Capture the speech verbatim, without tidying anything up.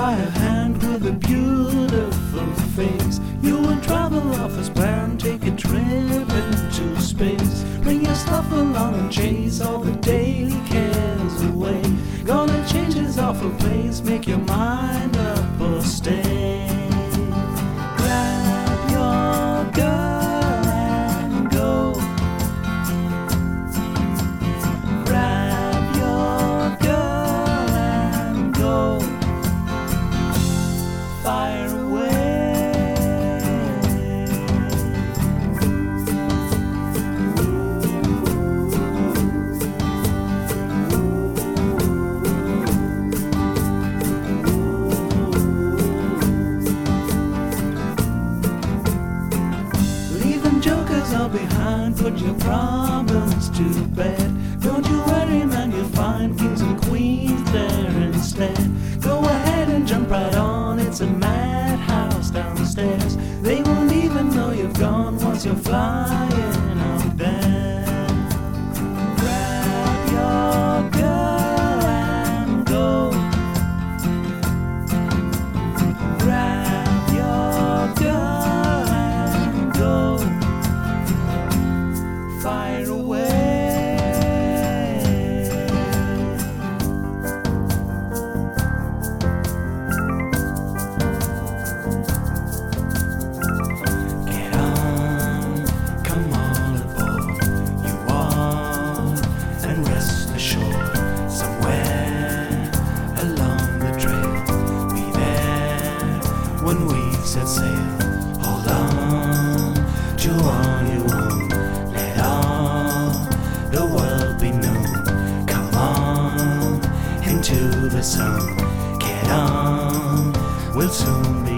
by a hand with a beautiful face. You will travel off as planned, take a trip into space. Bring your stuff along and chase all the daily cares away. Gonna change this awful place, make your mind up or stay. Grab your girl and go. Grab your girl and go. Fire away. All behind, put your problems to bed. Don't you worry, man, you'll find kings and queens there instead. Go ahead and jump right on, it's a madhouse downstairs. They won't even know you've gone once you're flying out there. Grab your girl and go. Grab your girl and go. Fire away. Get on, come on aboard. You want and rest assured. Somewhere along the trail, be there when we set sail. Hold on to all you want. The world be known. Come on into the sun. Get on, we'll soon be